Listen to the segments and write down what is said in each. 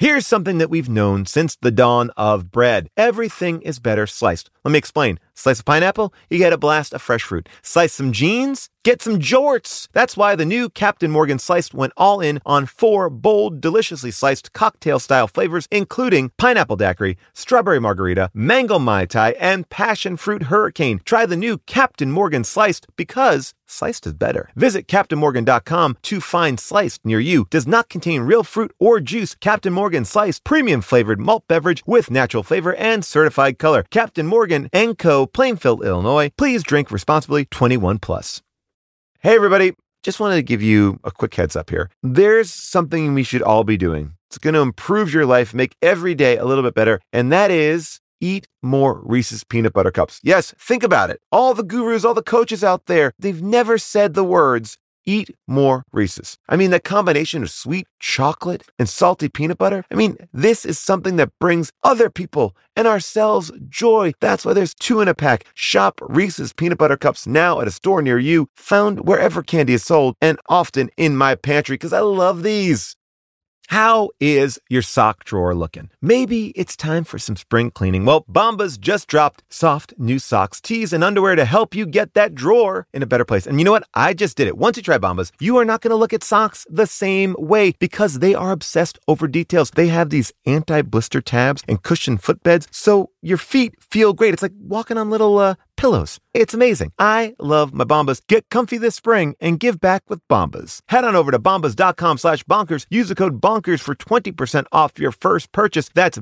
Here's something that we've known since the dawn of bread. Everything is better sliced. Let me explain. Slice a pineapple, you get a blast of fresh fruit. Slice some jeans, get some jorts. That's why the new Captain Morgan Sliced went all in on 4 bold, deliciously sliced cocktail-style flavors, including pineapple daiquiri, strawberry margarita, mango mai tai, and passion fruit hurricane. Try the new Captain Morgan Sliced because sliced is better. Visit CaptainMorgan.com to find Sliced near you. Does not contain real fruit or juice. Captain Morgan Sliced, premium flavored malt beverage with natural flavor and certified color. Captain Morgan & Co., Plainfield, Illinois. Please drink responsibly. 21 plus. Hey, everybody. Just wanted to give you a quick heads up here. There's something we should all be doing. It's going to improve your life, make every day a little bit better, and that is eat more Reese's Peanut Butter Cups. Yes, think about it. All the gurus, all the coaches out there, they've never said the words, eat more Reese's. I mean, that combination of sweet chocolate and salty peanut butter, I mean, this is something that brings other people and ourselves joy. That's why there's 2 in a pack. Shop Reese's Peanut Butter Cups now at a store near you, found wherever candy is sold, and often in my pantry because I love these. How is your sock drawer looking? Maybe it's time for some spring cleaning. Well, Bombas just dropped soft new socks, tees, and underwear to help you get that drawer in a better place. And you know what? I just did it. Once you try Bombas, you are not going to look at socks the same way because they are obsessed over details. They have these anti-blister tabs and cushioned footbeds, so your feet feel great. It's like walking on little pillows. It's amazing. I love my Bombas. Get comfy this spring and give back with Bombas. Head on over to bombas.com/bonkers. Use the code bonkers for 20% off your first purchase. That's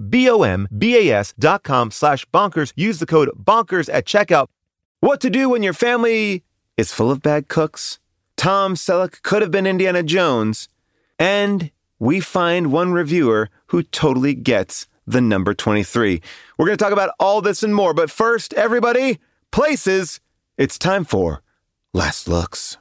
BOMBAS.com/bonkers. Use the code bonkers at checkout. What to do when your family is full of bad cooks? Tom Selleck could have been Indiana Jones. And we find one reviewer who totally gets the number 23. We're going to talk about all this and more. But first, everybody, places, it's time for Last Looks.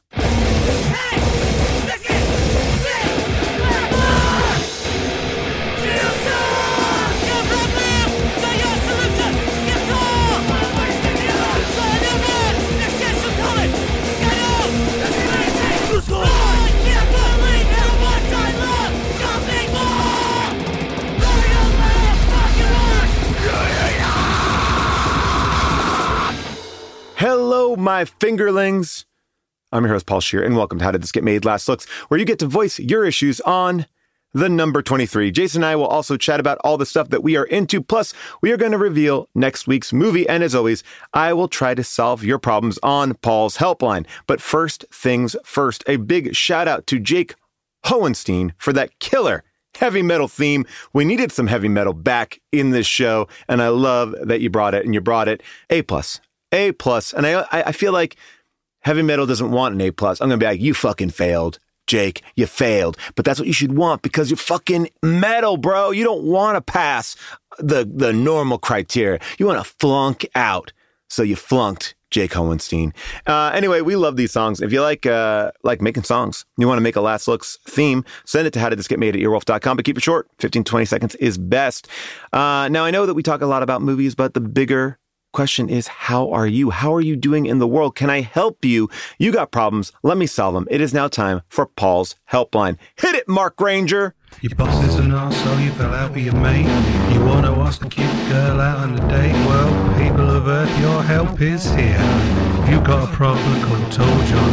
Hello, my fingerlings. I'm your host, Paul Scheer, and welcome to How Did This Get Made? Last Looks, where you get to voice your issues on the number 23. Jason and I will also chat about all the stuff that we are into. Plus, we are going to reveal next week's movie. And as always, I will try to solve your problems on Paul's Helpline. But first things first, a big shout out to Jake Hohenstein for that killer heavy metal theme. We needed some heavy metal back in this show, and I love that you brought it, and you brought it A+. A+. And I feel like heavy metal doesn't want an A+. I'm going to be like, you fucking failed, Jake. You failed. But that's what you should want because you're fucking metal, bro. You don't want to pass the normal criteria. You want to flunk out. So you flunked, Jake Hohenstein. Anyway, we love these songs. If you like making songs, you want to make a Last Looks theme, send it to howdidthisgetmade@earwolf.com, but keep it short. 15 to 20 seconds is best. Now, I know that we talk a lot about movies, but the bigger question is, how are you? How are you doing in the world? Can I help you? You got problems. Let me solve them. It is now time for Paul's Helpline. Hit it, Mark Granger. Your boss is an arsehole, you fell out with your mate. You want to ask a cute girl out on a date? Well, people of Earth, your help is here. You got a problem called Tall John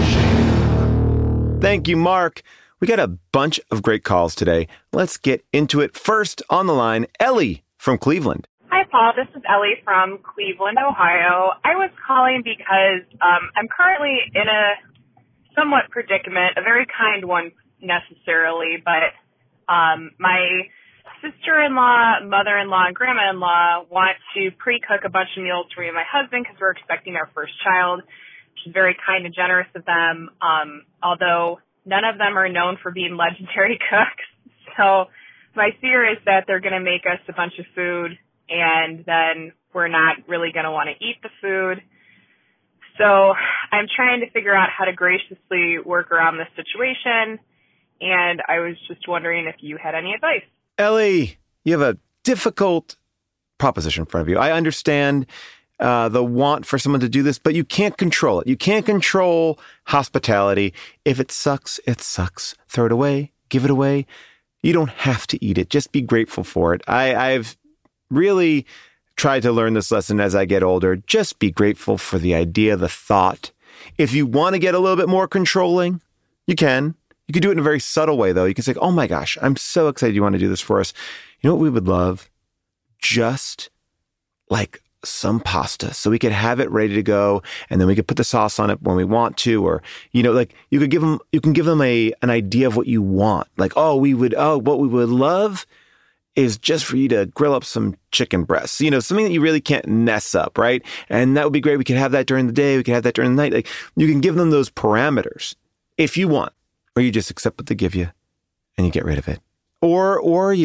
Shear. Thank you, Mark. We got a bunch of great calls today. Let's get into it. First on the line, Ellie from Cleveland. Hi, Paul. This is Ellie from Cleveland, Ohio. I was calling because I'm currently in a somewhat predicament, a very kind one necessarily, but my sister-in-law, mother-in-law, and grandma-in-law want to pre-cook a bunch of meals for me and my husband because we're expecting our first child, which is very kind and generous of them, although none of them are known for being legendary cooks. So my fear is that they're going to make us a bunch of food and then we're not really going to want to eat the food. So I'm trying to figure out how to graciously work around this situation, and I was just wondering if you had any advice. Ellie, you have a difficult proposition in front of you. I understand the want for someone to do this, but you can't control it. You can't control hospitality. If it sucks, it sucks. Throw it away. Give it away. You don't have to eat it. Just be grateful for it. I've really tried to learn this lesson as I get older. Just be grateful for the idea, the thought. If you want to get a little bit more controlling, you can. You can do it in a very subtle way, though. You can say, oh my gosh, I'm so excited you want to do this for us. You know what we would love? Just like some pasta, so we could have it ready to go, and then we could put the sauce on it when we want to, or like you can give them an idea of what you want. Like, what we would love is just for you to grill up some chicken breasts, something that you really can't mess up, right? And that would be great. We could have that during the day. We could have that during the night. Like, you can give them those parameters if you want, or you just accept what they give you and you get rid of it. Or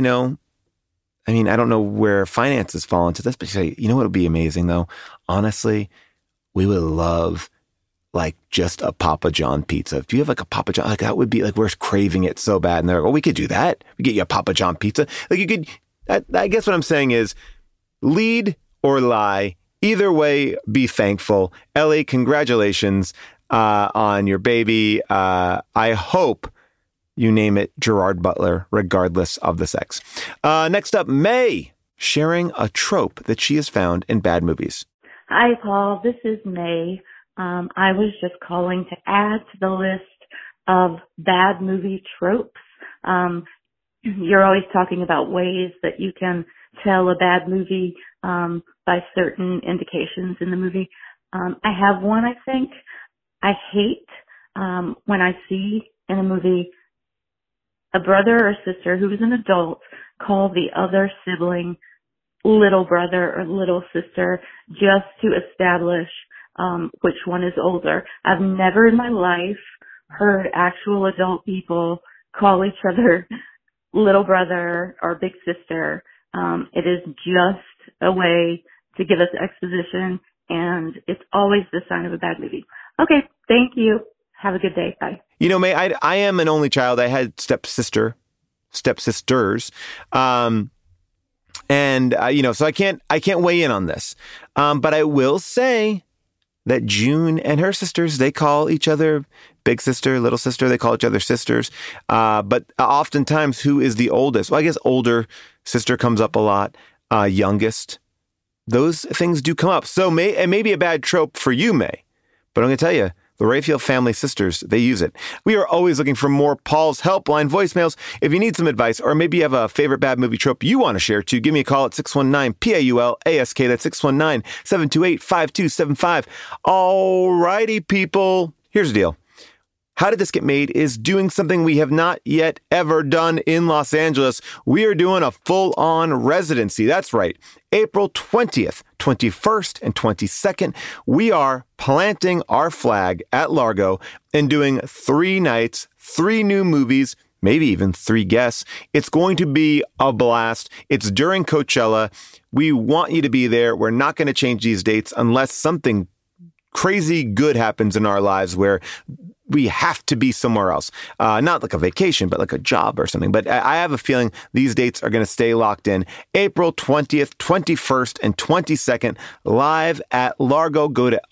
I don't know where finances fall into this, but you say, what would be amazing though? Honestly, we would love like just a Papa John pizza. Do you have like a Papa John? Like that would be like, we're craving it so bad. And they're like, we could do that. We get you a Papa John pizza. Like you could, I guess what I'm saying is lead or lie. Either way, be thankful. Ellie, congratulations on your baby. I hope you name it Gerard Butler, regardless of the sex. Next up, May, sharing a trope that she has found in bad movies. Hi, Paul. This is May. I was just calling to add to the list of bad movie tropes. You're always talking about ways that you can tell a bad movie by certain indications in the movie. I have one, I think. I hate when I see in a movie a brother or sister who is an adult call the other sibling little brother or little sister just to establish which one is older. I've never in my life heard actual adult people call each other little brother or big sister. It is just a way to give us exposition, and it's always the sign of a bad movie. Okay, thank you. Have a good day. Bye. May, I am an only child. I had stepsisters. So I can't weigh in on this. But I will say that June and her sisters, they call each other big sister, little sister. They call each other sisters. But oftentimes, who is the oldest? Well, I guess older sister comes up a lot. Youngest. Those things do come up. So it may be a bad trope for you, May. But I'm going to tell you, the Rayfield family sisters, they use it. We are always looking for more Paul's Helpline voicemails. If you need some advice, or maybe you have a favorite bad movie trope you want to share too, give me a call at 619-PAUL-ASK. That's 619-728-5275. All righty, people. Here's the deal. How Did This Get Made is doing something we have not yet ever done in Los Angeles. We are doing a full-on residency. That's right. April 20th, 21st, and 22nd, we are planting our flag at Largo and doing 3 nights, 3 new movies, maybe even 3 guests. It's going to be a blast. It's during Coachella. We want you to be there. We're not going to change these dates unless something crazy good happens in our lives where we have to be somewhere else. Not like a vacation, but like a job or something. But I have a feeling these dates are going to stay locked in. April 20th, 21st, and 22nd, live at Largo. Go to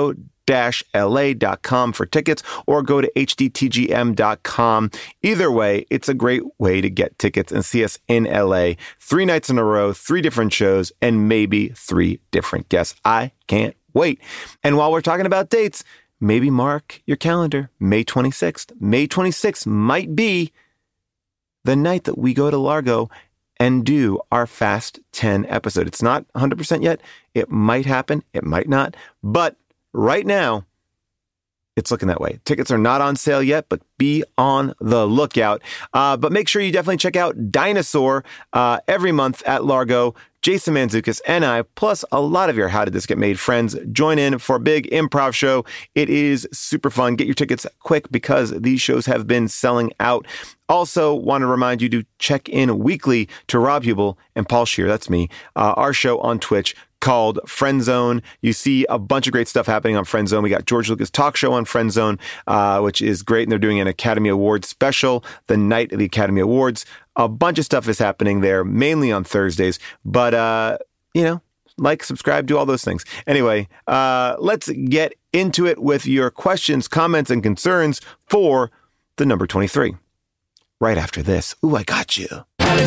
largo-la.com for tickets, or go to hdtgm.com. Either way, it's a great way to get tickets and see us in LA. 3 nights in a row, 3 different shows, and maybe 3 different guests. I can't wait. And while we're talking about dates, maybe mark your calendar, May 26th. May 26th might be the night that we go to Largo and do our Fast 10 episode. It's not 100% yet. It might happen. It might not. But right now, it's looking that way. Tickets are not on sale yet, but be on the lookout. But make sure you definitely check out Dinosaur every month at Largo. Jason Mantzoukas and I, plus a lot of your How Did This Get Made friends, join in for a big improv show. It is super fun. Get your tickets quick because these shows have been selling out. Also, want to remind you to check in weekly to Rob Hubel and Paul Scheer, that's me, our show on Twitch called Friend Zone. You see a bunch of great stuff happening on Friend Zone. We got George Lucas Talk Show on Friend Zone, which is great. And they're doing an Academy Awards special the night of the Academy Awards. A bunch of stuff is happening there, mainly on Thursdays. But, like, subscribe, do all those things. Anyway, let's get into it with your questions, comments, and concerns for the number 23. right after this. Ooh, I got you.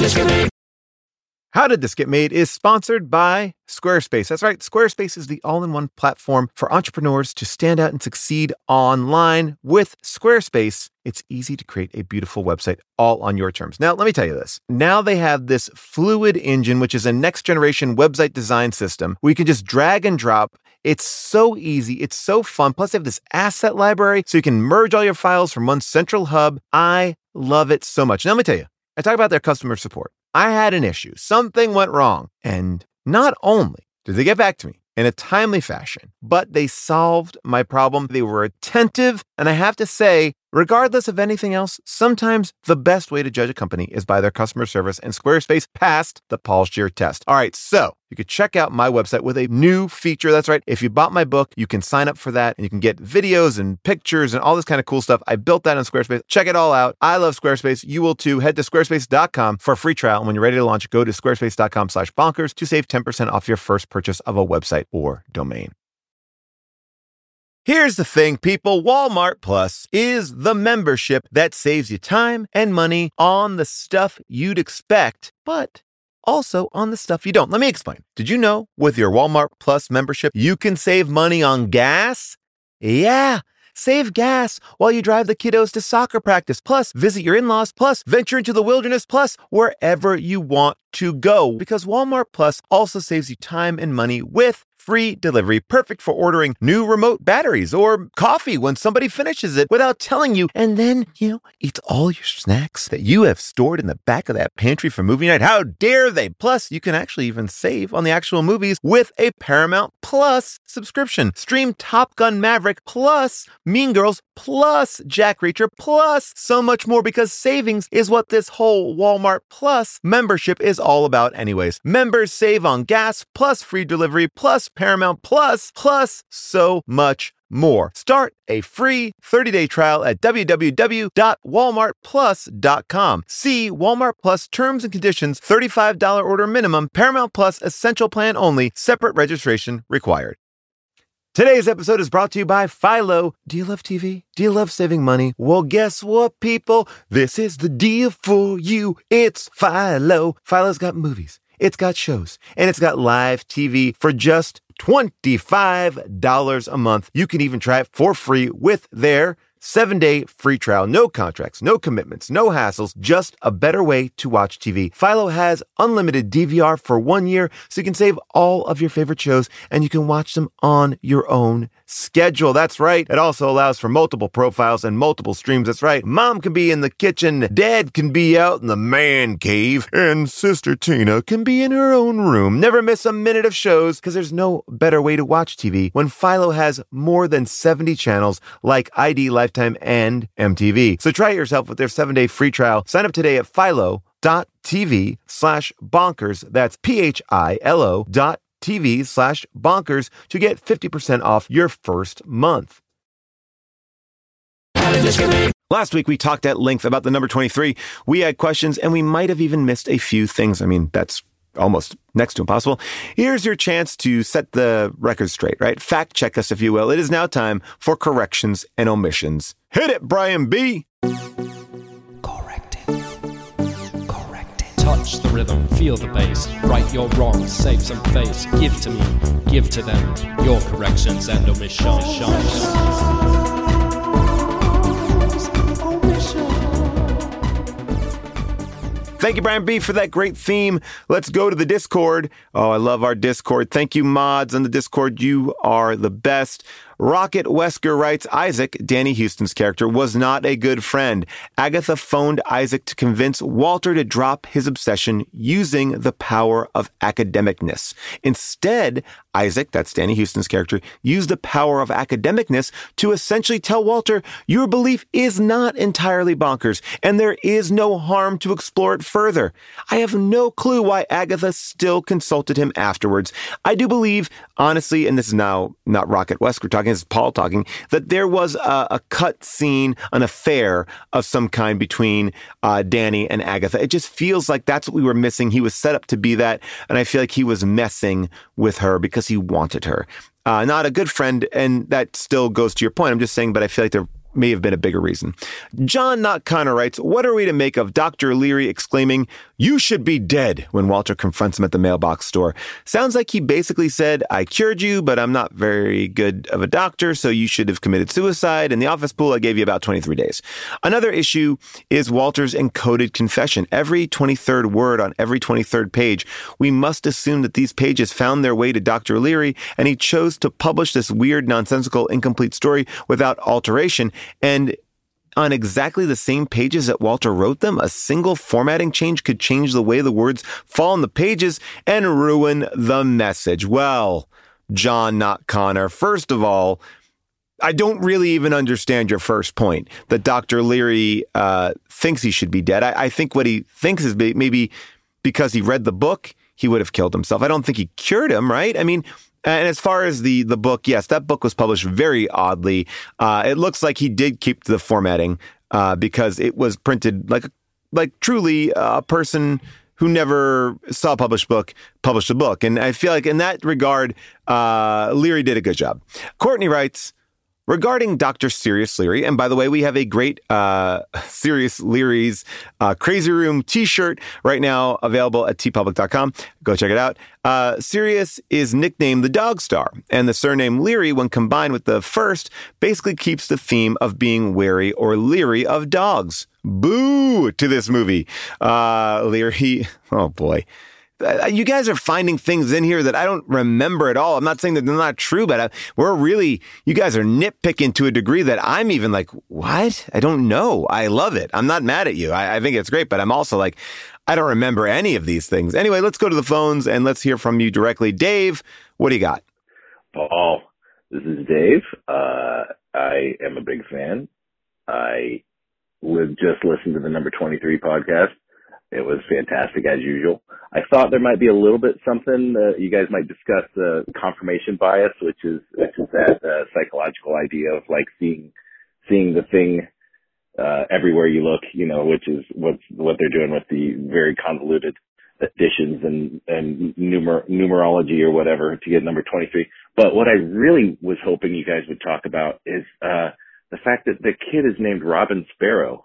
How Did This Get Made is sponsored by Squarespace. That's right. Squarespace is the all-in-one platform for entrepreneurs to stand out and succeed online. With Squarespace, it's easy to create a beautiful website all on your terms. Now, let me tell you this. Now they have this Fluid Engine, which is a next-generation website design system where you can just drag and drop. It's so easy. It's so fun. Plus, they have this asset library so you can merge all your files from one central hub. I love it so much. Now, let me tell you, I talk about their customer support. I had an issue. Something went wrong. And not only did they get back to me in a timely fashion, but they solved my problem. They were attentive. And I have to say, regardless of anything else, sometimes the best way to judge a company is by their customer service, and Squarespace passed the Paul Scheer test. All right, so you could check out my website with a new feature. That's right. If you bought my book, you can sign up for that and you can get videos and pictures and all this kind of cool stuff. I built that on Squarespace. Check it all out. I love Squarespace. You will too. Head to squarespace.com for a free trial. And when you're ready to launch, go to squarespace.com/bonkers to save 10% off your first purchase of a website or domain. Here's the thing, people. Walmart Plus is the membership that saves you time and money on the stuff you'd expect, but also on the stuff you don't. Let me explain. Did you know with your Walmart Plus membership, you can save money on gas? Yeah. Save gas while you drive the kiddos to soccer practice, plus visit your in-laws, plus venture into the wilderness, plus wherever you want to go. Because Walmart Plus also saves you time and money with free delivery, perfect for ordering new remote batteries or coffee when somebody finishes it without telling you, and then, eats all your snacks that you have stored in the back of that pantry for movie night. How dare they? Plus, you can actually even save on the actual movies with a Paramount Plus subscription. Stream Top Gun Maverick, plus Mean Girls, plus Jack Reacher, plus so much more, because savings is what this whole Walmart Plus membership is all about anyways. Members save on gas, plus free delivery, plus Paramount Plus, plus so much more. Start a free 30-day trial at www.walmartplus.com. See Walmart Plus terms and conditions, $35 order minimum, Paramount Plus essential plan only, separate registration required. Today's episode is brought to you by Philo. Do you love TV? Do you love saving money? Well, guess what, people? This is the deal for you. It's Philo. Philo's got movies. It's got shows, and it's got live TV for just $25 a month. You can even try it for free with their 7-day free trial. No contracts, no commitments, no hassles, just a better way to watch TV. Philo has unlimited DVR for 1 year, so you can save all of your favorite shows and you can watch them on your own schedule. That's right. It also allows for multiple profiles and multiple streams. That's right. Mom can be in the kitchen, Dad can be out in the man cave, and Sister Tina can be in her own room. Never miss a minute of shows, because there's no better way to watch TV when Philo has more than 70 channels like ID, Lifetime, and MTV. So try it yourself with their 7-day free trial. Sign up today at philo.tv/bonkers. That's philo.tv/bonkers to get 50% off your first month. Last week, we talked at length about the number 23. We had questions, and we might have even missed a few things. I mean, that's almost next to impossible. Here's your chance to set the record straight, right? Fact check us, if you will. It is now time for corrections and omissions. Hit it, Brian B. Corrected. Touch the rhythm, feel the bass. Right your wrongs, save some face. Give to me, give to them. Your corrections and omissions. Thank you, Brian B., for that great theme. Let's go to the Discord. Oh, I love our Discord. Thank you, mods on the Discord. You are the best. Rocket Wesker writes, Isaac, Danny Houston's character, was not a good friend. Agatha phoned Isaac to convince Walter to drop his obsession using the power of academicness. Instead, Isaac, that's Danny Houston's character, used the power of academicness to essentially tell Walter, your belief is not entirely bonkers, and there is no harm to explore it further. I have no clue why Agatha still consulted him afterwards. I do believe, honestly, and this is now not Rocket Wesker talking, this is Paul talking, that there was a cut scene, an affair of some kind between Danny and Agatha. It just feels like that's what we were missing. He was set up to be that, and I feel like he was messing with her because he wanted her. Not a good friend, and that still goes to your point. I'm just saying, but I feel like there may have been a bigger reason. John Not Connor writes, what are we to make of Dr. Leary exclaiming, "You should be dead," when Walter confronts him at the mailbox store? Sounds like he basically said, "I cured you, but I'm not very good of a doctor, so you should have committed suicide. In the office pool, I gave you about 23 days. Another issue is Walter's encoded confession. Every 23rd word on every 23rd page. We must assume that these pages found their way to Dr. Leary, and he chose to publish this weird, nonsensical, incomplete story without alteration. And on exactly the same pages that Walter wrote them, a single formatting change could change the way the words fall on the pages and ruin the message." Well, John Not Connor, first of all, I don't really even understand your first point, that Dr. Leary thinks he should be dead. I think what he thinks is maybe because he read the book, he would have killed himself. I don't think he cured him, right? I mean, and as far as the book, yes, that book was published very oddly. It looks like he did keep the formatting because it was printed like truly a person who never saw a published a book. And I feel like in that regard, Leary did a good job. Courtney writes, regarding Dr. Sirius Leary, and by the way, we have a great Sirius Leary's Crazy Room t-shirt right now available at tpublic.com. Go check it out. Sirius is nicknamed the Dog Star, and the surname Leary, when combined with the first, basically keeps the theme of being wary or leery of dogs. Boo to this movie. Leary, oh boy. You guys are finding things in here that I don't remember at all. I'm not saying that they're not true, but you guys are nitpicking to a degree that I'm even like, what? I don't know. I love it. I'm not mad at you. I think it's great, but I'm also like, I don't remember any of these things. Anyway, let's go to the phones and let's hear from you directly. Dave, what do you got? Paul, this is Dave. I am a big fan. I would just listen to the number 23 podcast. It was fantastic as usual. I thought there might be a little bit something you guys might discuss confirmation bias, which is that psychological idea of like seeing the thing everywhere you look, which is what they're doing with the very convoluted additions and numerology or whatever to get number 23. But what I really was hoping you guys would talk about is the fact that the kid is named Robin Sparrow.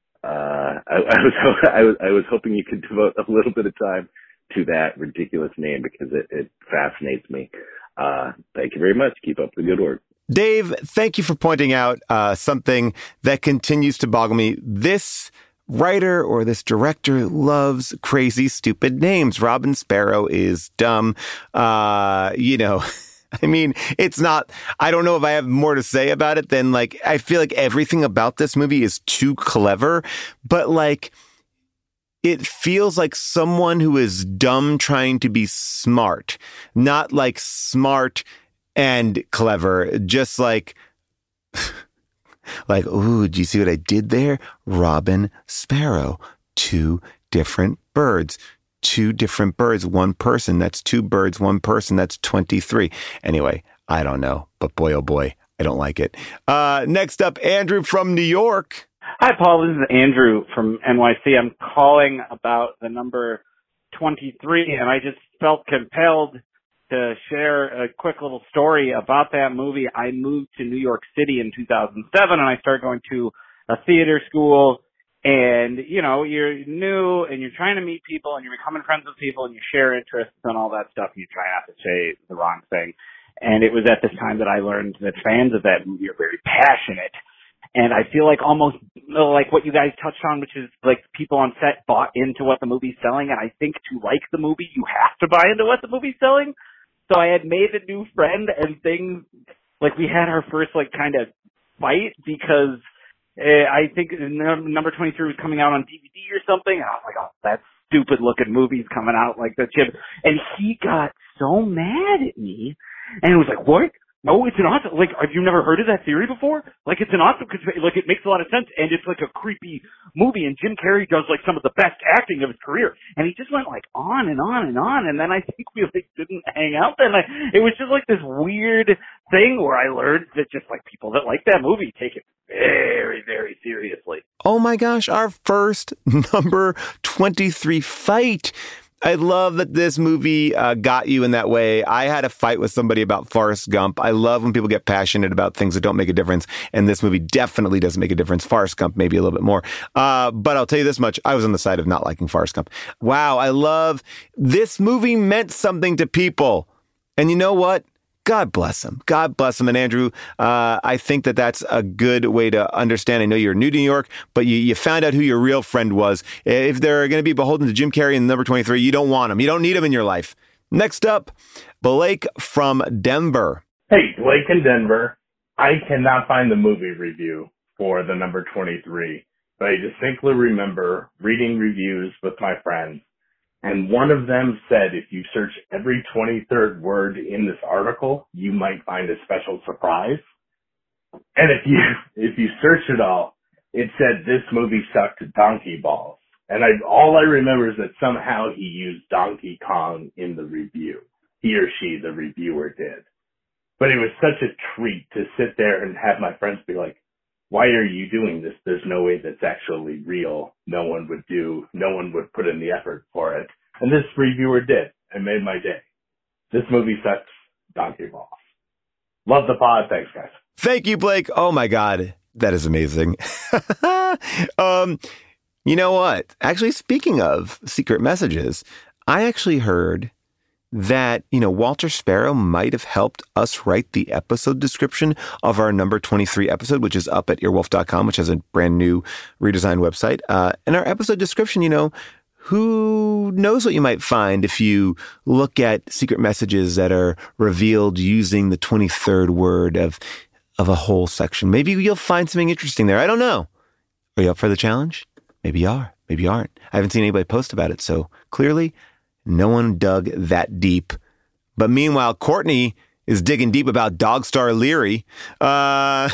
I was hoping you could devote a little bit of time to that ridiculous name because it fascinates me. Thank you very much. Keep up the good work. Dave, thank you for pointing out something that continues to boggle me. This writer or this director loves crazy, stupid names. Robin Sparrow is dumb. I mean, it's not, I don't know if I have more to say about it than like, I feel like everything about this movie is too clever, but like, it feels like someone who is dumb trying to be smart, not like smart and clever, just like, ooh, do you see what I did there? Robin Sparrow, two different birds. Two different birds, one person. That's two birds, one person. That's 23. Anyway, I don't know. But boy, oh boy, I don't like it. Next up, Andrew from New York. Hi, Paul. This is Andrew from NYC. I'm calling about the number 23, and I just felt compelled to share a quick little story about that movie. I moved to New York City in 2007, and I started going to a theater school. And, you're new and you're trying to meet people and you're becoming friends with people and you share interests and all that stuff and you try not to say the wrong thing. And it was at this time that I learned that fans of that movie are very passionate. And I feel like almost like what you guys touched on, which is like people on set bought into what the movie's selling. And I think to like the movie, you have to buy into what the movie's selling. So I had made a new friend and things like we had our first like kind of fight because I think number 23 was coming out on DVD or something. And I was like, oh, that stupid looking movie's coming out like the chip. And he got so mad at me and it was like, what? No, it's an awesome, like, have you never heard of that theory before? Like, it's an awesome, cause, like, it makes a lot of sense, and it's like a creepy movie, and Jim Carrey does, like, some of the best acting of his career, and he just went, like, on and on and on, and then I think we, like, didn't hang out, and it was just, like, this weird thing where I learned that just, like, people that like that movie take it very, very seriously. Oh my gosh, our first number 23 fight. I love that this movie got you in that way. I had a fight with somebody about Forrest Gump. I love when people get passionate about things that don't make a difference, and this movie definitely doesn't make a difference. Forrest Gump maybe a little bit more. But I'll tell you this much. I was on the side of not liking Forrest Gump. Wow, I love this movie meant something to people. And you know what? God bless him. God bless him. And Andrew, I think that that's a good way to understand. I know you're new to New York, but you found out who your real friend was. If they're going to be beholden to Jim Carrey and number 23, you don't want him. You don't need him in your life. Next up, Blake from Denver. Hey, Blake in Denver. I cannot find the movie review for the number 23, but I distinctly remember reading reviews with my friends. And one of them said, if you search every 23rd word in this article, you might find a special surprise. And if you search it all, it said this movie sucked donkey balls. And all I remember is that somehow he used Donkey Kong in the review. He or she, the reviewer, did. But it was such a treat to sit there and have my friends be like, why are you doing this? There's no way that's actually real. No one would put in the effort for it. And this reviewer did and made my day. This movie sucks donkey balls. Love the pod. Thanks, guys. Thank you, Blake. Oh my God. That is amazing. You know what? Actually, speaking of secret messages, I actually heard that, Walter Sparrow might have helped us write the episode description of our number 23 episode, which is up at earwolf.com, which has a brand new redesigned website. And our episode description, who knows what you might find if you look at secret messages that are revealed using the 23rd word of a whole section. Maybe you'll find something interesting there. I don't know. Are you up for the challenge? Maybe you are. Maybe you aren't. I haven't seen anybody post about it. So clearly, no one dug that deep. But meanwhile, Courtney is digging deep about Dogstar Leary. Back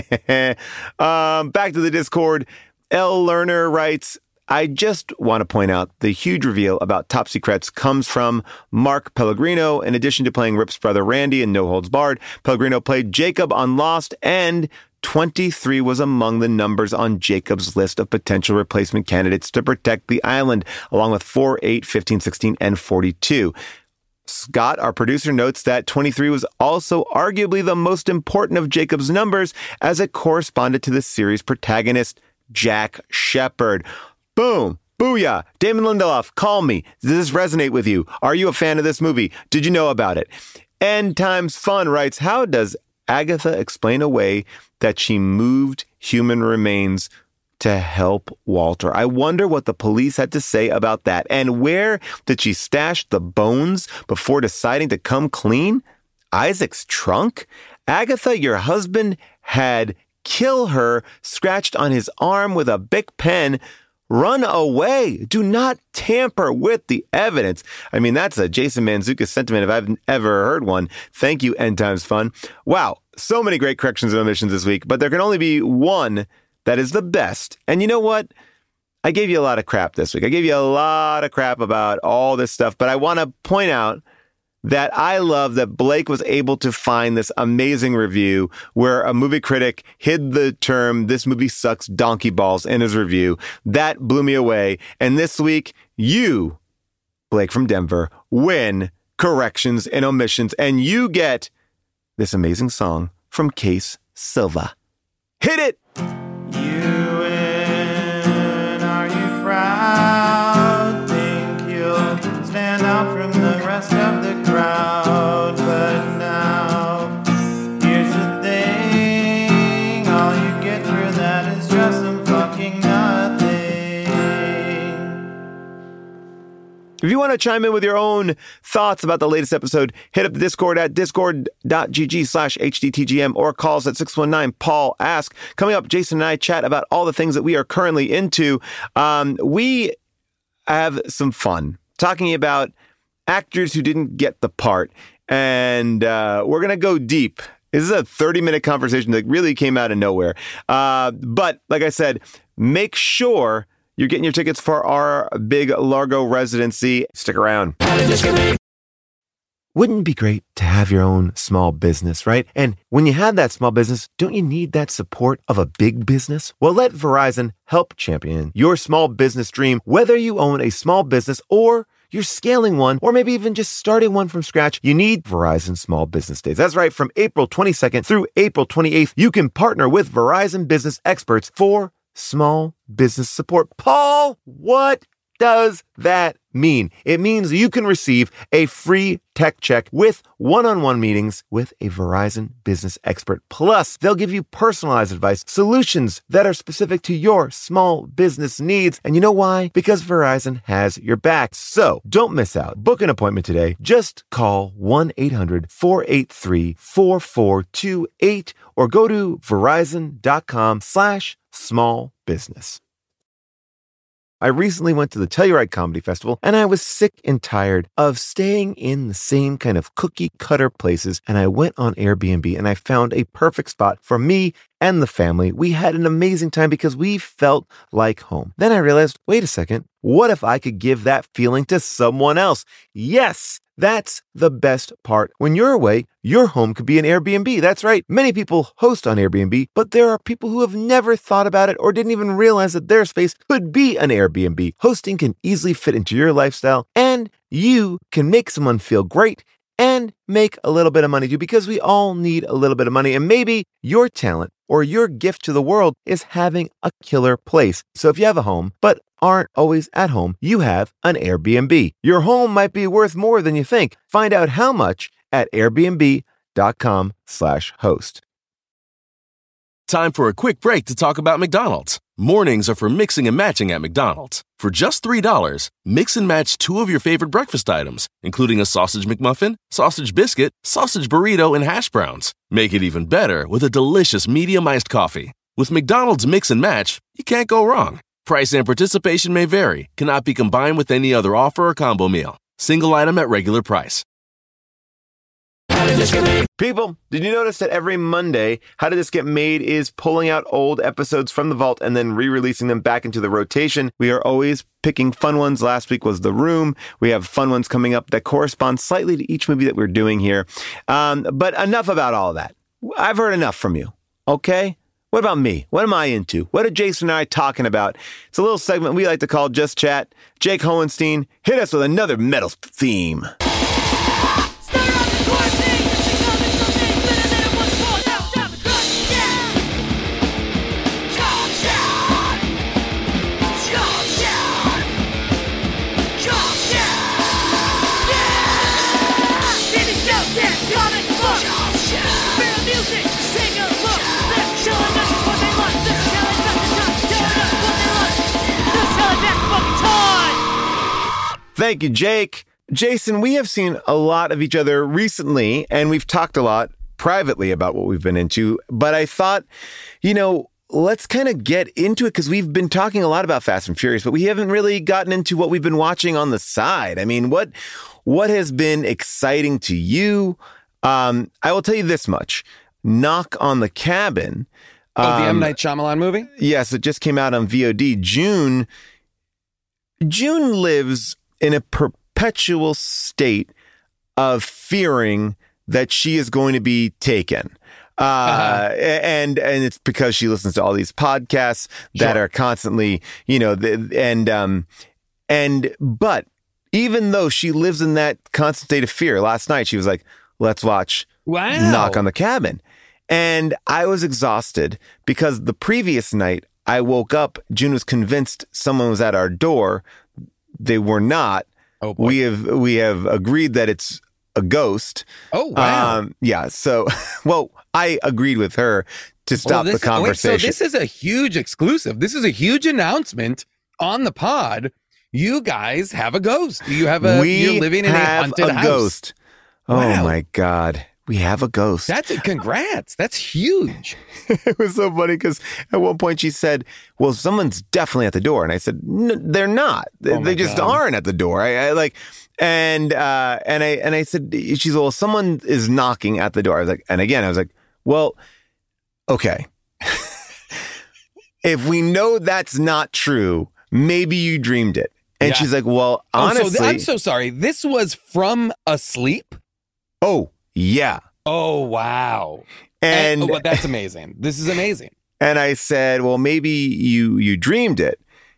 to the Discord. L. Lerner writes, I just want to point out the huge reveal about Top Secrets comes from Mark Pellegrino. In addition to playing Rip's brother Randy in No Holds Barred, Pellegrino played Jacob on Lost, and 23 was among the numbers on Jacob's list of potential replacement candidates to protect the island, along with 4, 8, 15, 16, and 42. Scott, our producer, notes that 23 was also arguably the most important of Jacob's numbers as it corresponded to the series protagonist, Jack Shephard. Boom. Booyah. Damon Lindelof, call me. Does this resonate with you? Are you a fan of this movie? Did you know about it? End Times Fun writes, how does Agatha explain away that she moved human remains to help Walter? I wonder what the police had to say about that. And where did she stash the bones before deciding to come clean? Isaac's trunk? Agatha, your husband had kill her scratched on his arm with a Bic pen. Run away. Do not tamper with the evidence. I mean, that's a Jason Mantzoukas sentiment if I've ever heard one. Thank you, End Times Fun. Wow, so many great corrections and omissions this week, but there can only be one that is the best. And you know what? I gave you a lot of crap this week. I gave you a lot of crap about all this stuff, but I want to point out that I love that Blake was able to find this amazing review where a movie critic hid the term, this movie sucks donkey balls, in his review. That blew me away. And this week, you, Blake from Denver, win corrections and omissions, and you get this amazing song from Case Silva. Hit it! You win, are you proud? Think you'll stand out from the rest of the crowd, but now here's the thing, all you get for that is just some fucking nothing. If you want to chime in with your own thoughts about the latest episode, hit up the Discord at discord.gg/HDTGM or call us at 619-PAUL-ASK. Coming up, Jason and I chat about all the things that we are currently into. We have some fun talking about actors who didn't get the part, and we're going to go deep. This is a 30-minute conversation that really came out of nowhere. But like I said, make sure you're getting your tickets for our big Largo residency. Stick around. Wouldn't it be great to have your own small business, right? And when you have that small business, don't you need that support of a big business? Well, let Verizon help champion your small business dream, whether you own a small business or you're scaling one, or maybe even just starting one from scratch, you need Verizon Small Business Days. That's right. From April 22nd through April 28th, you can partner with Verizon Business Experts for small business support. Paul, what does that mean? It means you can receive a free tech check with one-on-one meetings with a Verizon business expert. Plus, they'll give you personalized advice, solutions that are specific to your small business needs. And you know why? Because Verizon has your back. So don't miss out. Book an appointment today. Just call 1-800-483-4428 or go to verizon.com/small business. I recently went to the Telluride Comedy Festival, and I was sick and tired of staying in the same kind of cookie-cutter places, and I went on Airbnb, and I found a perfect spot for me and the family. We had an amazing time because we felt like home. Then I realized, wait a second, what if I could give that feeling to someone else? Yes! That's the best part. When you're away, your home could be an Airbnb. That's right. Many people host on Airbnb, but there are people who have never thought about it or didn't even realize that their space could be an Airbnb. Hosting can easily fit into your lifestyle, and you can make someone feel great and make a little bit of money too, because we all need a little bit of money. And maybe your talent or your gift to the world is having a killer place. So if you have a home, but aren't always at home, you have an Airbnb. Your home might be worth more than you think. Find out how much at airbnb.com/host. Time for a quick break to talk about McDonald's. Mornings are for mixing and matching at McDonald's. For just $3, mix and match 2 of your favorite breakfast items, including a sausage McMuffin, sausage biscuit, sausage burrito, and hash browns. Make it even better with a delicious medium iced coffee. With McDonald's Mix and Match, you can't go wrong. Price and participation may vary. Cannot be combined with any other offer or combo meal. Single item at regular price. People, did you notice that every Monday, How Did This Get Made is pulling out old episodes from the vault and then re-releasing them back into the rotation? We are always picking fun ones. Last week was The Room. We have fun ones coming up that correspond slightly to each movie that we're doing here. But enough about all of that. I've heard enough from you. Okay? What about me? What am I into? What are Jason and I talking about? It's a little segment we like to call Just Chat. Jake Hohenstein, hit us with another metal theme. Thank you, Jake. Jason, we have seen a lot of each other recently, and we've talked a lot privately about what we've been into. But I thought, let's kind of get into it because we've been talking a lot about Fast and Furious, but we haven't really gotten into what we've been watching on the side. I mean, what has been exciting to you? I will tell you this much. Knock on the Cabin. The M. Night Shyamalan movie? Yes, it just came out on VOD. June lives in a perpetual state of fearing that she is going to be taken. And it's because she listens to all these podcasts that are constantly, but even though she lives in that constant state of fear, last night she was like, let's watch Knock on the Cabin. And I was exhausted because the previous night I woke up, June was convinced someone was at our door. They were not. Oh boy. We have agreed that it's a ghost. Oh, wow. Yeah. So, I agreed with her to stop the conversation. So this is a huge exclusive. This is a huge announcement on the pod. You guys have a ghost. You're living in a haunted house. Ghost. Wow. Oh my God. We have a ghost. Congrats. That's huge. It was so funny because at one point she said, well, someone's definitely at the door. And I said, no, they're not. They just aren't at the door. And I said, she's, well, someone is knocking at the door. I was like, and again, I was like, well, okay. If we know that's not true, maybe you dreamed it. And she's like, well, honestly. I'm so sorry. This was from asleep? Oh, yeah. Oh, wow. But that's amazing. This is amazing. And I said, well, maybe you dreamed it.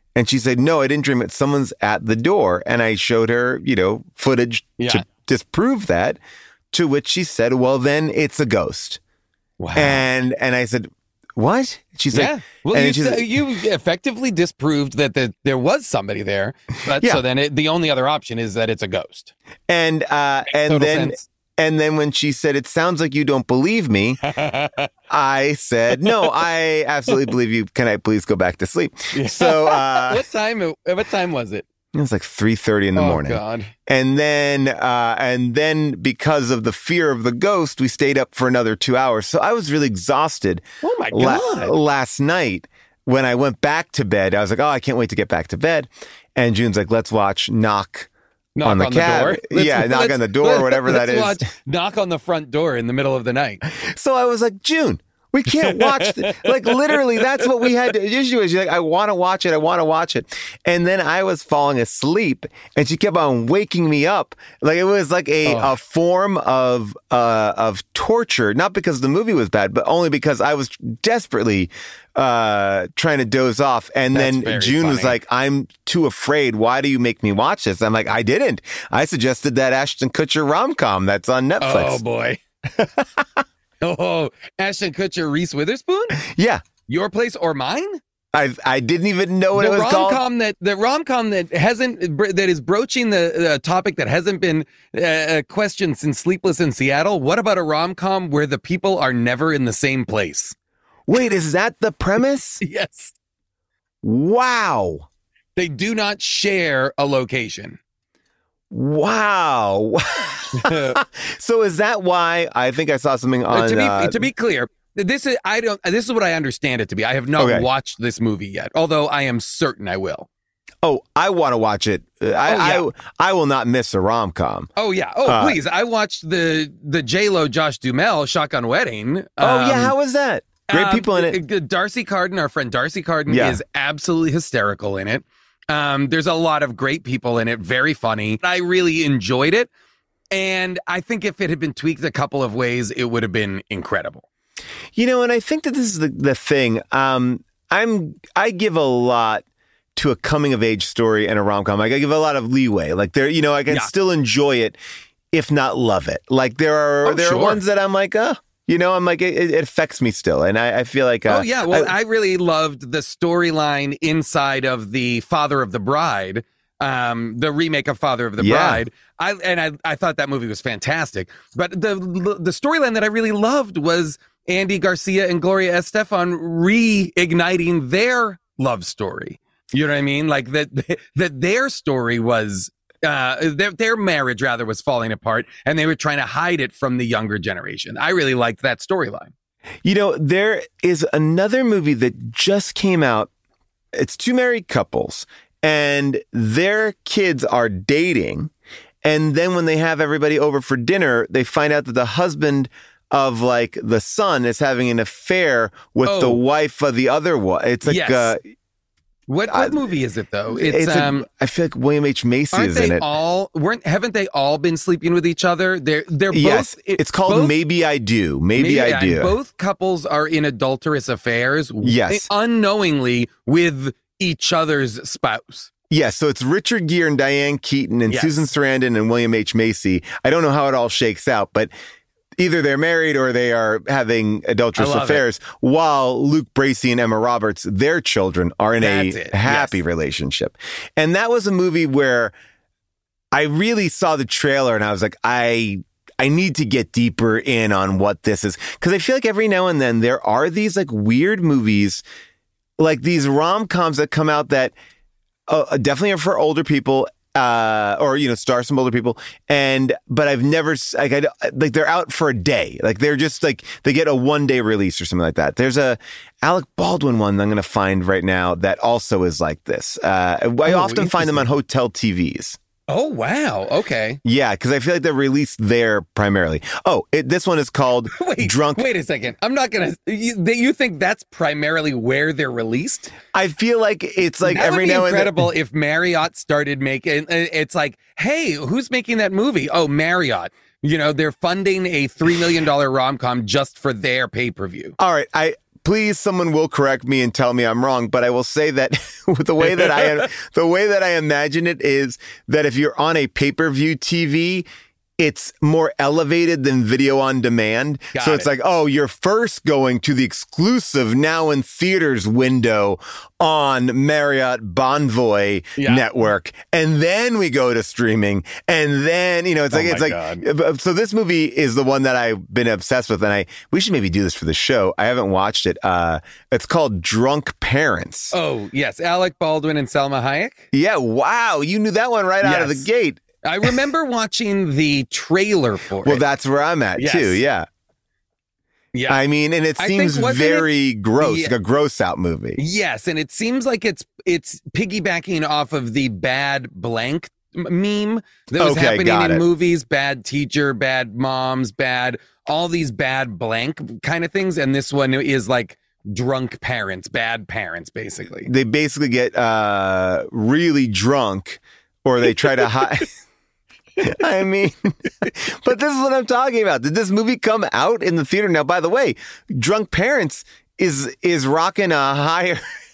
And she said, no, I didn't dream it. Someone's at the door. And I showed her, footage to disprove that, to which she said, well, then it's a ghost. Wow. And I said, what? She's like, well, you effectively disproved that there was somebody there. But so then the only other option is that it's a ghost. And then when she said, it sounds like you don't believe me, I said, no, I absolutely believe you. Can I please go back to sleep? So, what time was it? It was like 3:30 in the morning. Oh, God. And then because of the fear of the ghost, we stayed up for another 2 hours. So I was really exhausted. Oh, my God. Last night, when I went back to bed, I was like, oh, I can't wait to get back to bed. And June's like, let's watch Knock on the door. Knock on the door, whatever that is. Knock on the front door in the middle of the night. So I was like, June, we can't watch like literally that's what we had to issue is. She's like, I want to watch it. And then I was falling asleep and she kept on waking me up. Like it was like a form of torture, not because the movie was bad, but only because I was desperately trying to doze off. And then June was like, I'm too afraid. Why do you make me watch this? I'm like, I didn't. I suggested that Ashton Kutcher rom-com that's on Netflix. Oh boy. Oh, Ashton Kutcher, Reese Witherspoon? Yeah. Your Place or Mine? I didn't even know what it was called. The rom-com that is broaching the topic that hasn't been questioned since Sleepless in Seattle. What about a rom-com where the people are never in the same place? Wait, is that the premise? Yes. Wow. They do not share a location. Wow. So is that why I think I saw something on to be clear, this is what I understand it to be. I have not watched this movie yet, although I am certain I will. Oh, I want to watch it. I will not miss a rom-com. Oh yeah. Oh please. I watched the J-Lo Josh Duhamel Shotgun Wedding. How was that? Great people in it. Darcy Carden, our friend Darcy Carden, is absolutely hysterical in it. There's a lot of great people in it. Very funny. I really enjoyed it. And I think if it had been tweaked a couple of ways, it would have been incredible. And I think that this is the thing. I give a lot to a coming of age story and a rom-com. I give a lot of leeway. Like I can still enjoy it, if not love it. Like there are ones that I'm like, I'm like, it affects me still. And I feel like, I really loved the storyline inside of the Father of the Bride, the remake of Father of the Bride. I thought that movie was fantastic. But the storyline that I really loved was Andy Garcia and Gloria Estefan reigniting their love story. You know what I mean? Like that their story was their marriage rather was falling apart, and they were trying to hide it from the younger generation. I really liked that storyline. There is another movie that just came out. It's two married couples, and their kids are dating. And then when they have everybody over for dinner, they find out that the husband of like the son is having an affair with the wife of the other one. It's like, What movie is it though? I feel like William H. Macy is in it. Haven't they all been sleeping with each other? They're both. It's called Maybe I Do. Maybe I Do. Both couples are in adulterous affairs. Yes, unknowingly with each other's spouse. Yes, so it's Richard Gere and Diane Keaton and Susan Sarandon and William H. Macy. I don't know how it all shakes out, but either they're married or they are having adulterous affairs, while Luke Bracey and Emma Roberts, their children, are in a happy relationship. And that was a movie where I really saw the trailer and I was like, I need to get deeper in on what this is. Because I feel like every now and then there are these like weird movies, like these rom-coms that come out that definitely are for older people, or star some older people, but I've never like they're out for a day, like they're just like they get a 1-day release or something like that. There's a Alec Baldwin one that I'm going to find right now that also is like this. I often find them on hotel TVs. Oh wow, okay, yeah, because I feel like they're released there primarily. This one is called Drunk. Wait a second, I'm not gonna. You think that's primarily where they're released? I feel like it's like every now and then. Incredible if Marriott started making. It's like, hey, who's making that movie? Oh, Marriott. They're funding a $3 million rom-com just for their pay-per-view. All right, please, someone will correct me and tell me I'm wrong. But I will say that the way that I imagine it is that if you're on a pay-per-view TV, it's more elevated than video on demand. So it's like, oh, you're first going to the exclusive now in theaters window on Marriott Bonvoy network. And then we go to streaming. And then, so this movie is the one that I've been obsessed with. And we should maybe do this for the show. I haven't watched it. It's called Drunk Parents. Oh, yes. Alec Baldwin and Salma Hayek. Yeah. Wow. You knew that one right out of the gate. I remember watching the trailer for it. Well, that's where I'm at too. Yeah. Yeah. I mean, and it seems very gross, like a gross out movie. Yes. And it seems like it's piggybacking off of the bad blank meme that was happening in movies. Bad teacher, bad moms, all these bad blank kind of things. And this one is like drunk parents, bad parents, basically. They basically get really drunk, or they try to hide. I mean, but this is what I'm talking about. Did this movie come out in the theater? Now, by the way, Drunk Parents is rocking a higher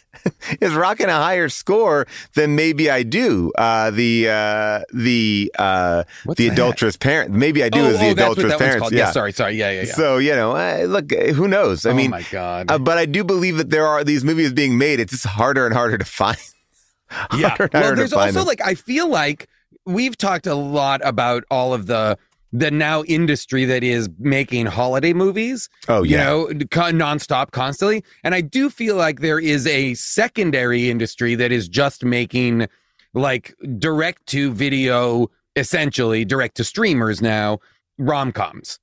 score than Maybe I Do. The Adulterous Parent. Maybe I Do is the Adulterous Parents. Yeah, sorry. Yeah. So, look, who knows? I mean, my God. But I do believe that there are these movies being made. It's just harder and harder to find. Well, there's also I feel like we've talked a lot about all of the now industry that is making holiday movies. Oh, yeah. Nonstop, constantly. And I do feel like there is a secondary industry that is just making like direct to video, essentially direct to streamers now, rom-coms.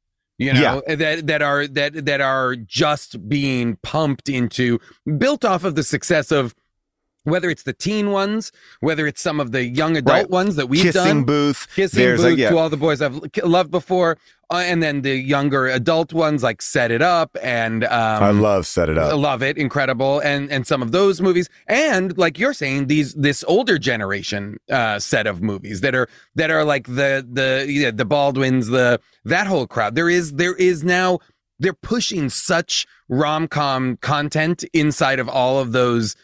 That are just being pumped into, built off of the success of, whether it's the teen ones, whether it's some of the young adult ones that we've done. Kissing Booth to All the Boys I've loved before. And then the younger adult ones like Set It Up and I love Set It Up. I love it. Incredible. And some of those movies. And like you're saying, this older generation set of movies that are like the Baldwins, that whole crowd. There is now, they're pushing such rom-com content inside of all of those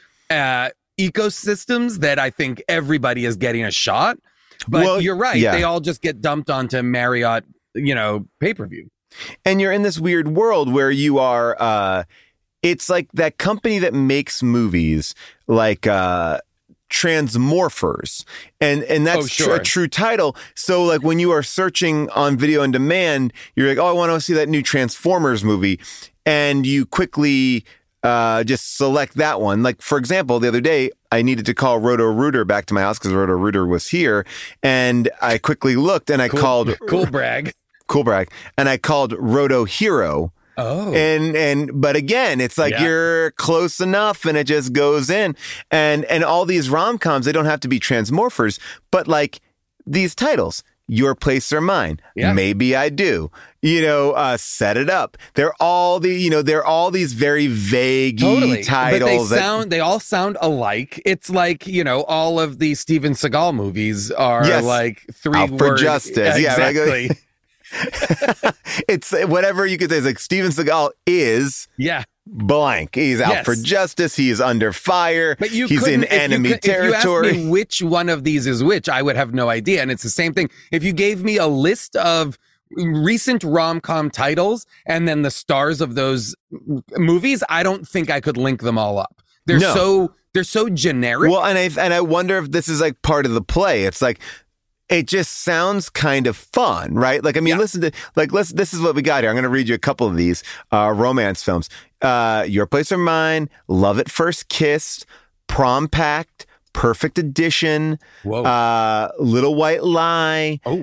ecosystems that I think everybody is getting a shot. But you're right. Yeah. They all just get dumped onto Marriott, pay-per-view. And you're in this weird world where you are, it's like that company that makes movies like Transmorphers. And that's a true title. So like when you are searching on video on demand, you're like, oh, I want to see that new Transformers movie. And you quickly just select that one. Like, for example, the other day, I needed to call Roto-Rooter back to my house because Roto-Rooter was here. And I quickly looked and I called... Cool brag. And I called Roto-Hero. Oh. But again, it's like you're close enough and it just goes in. And all these rom-coms, they don't have to be Transmorphers, but like these titles... Your Place or Mine. Yeah. Maybe I Do. Set It Up. They're all these very vague titles. But they all sound alike. It's like, all of the Steven Seagal movies are like Out for Justice. Exactly. Yeah, it's whatever you could say. It's like Steven Seagal is blank. He's out for justice. He's under fire. But he's in enemy territory. If you asked me which one of these is which, I would have no idea. And it's the same thing. If you gave me a list of recent rom-com titles and then the stars of those movies, I don't think I could link them all up. They're so generic. Well, and I wonder if this is like part of the play. It's like, it just sounds kind of fun, right? Like, I mean, listen to, this is what we got here. I'm going to read you a couple of these romance films. Your Place or Mine, Love at First Kiss, Prom Pact, Perfect Edition, Little White Lie. Oh,